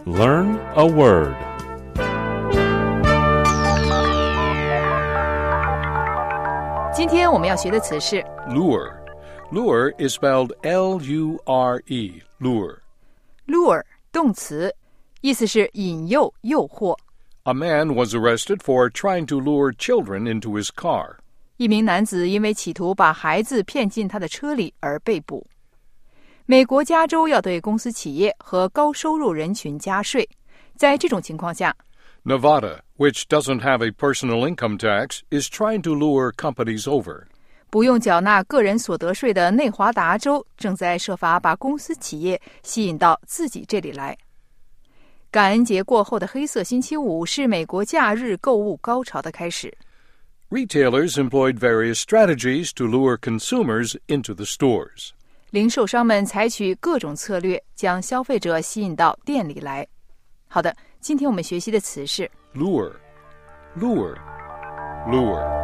Learn a word. 今天我们要学的词是 Lure. Lure is spelled L-U-R-E. Lure. lure 动词，意思是引诱、诱惑。 A man was arrested for trying to lure children into his car. 一名男子因为企图把孩子骗进他的车里而被捕。美国加州要对公司企业和高收入人群加税，在这种情况下 Nevada, which doesn't have a personal income tax, is trying to lure companies over. 不用缴纳个人所得税的内华达州正在设法把公司企业吸引到自己这里来。感恩节过后的黑色星期五是美国假日购物高潮的开始。 Retailers employed various strategies to lure consumers into the stores. 零售商们采取各种策略，将消费者吸引到店里来。好的，今天我们学习的词是 Lure. Lure. Lure.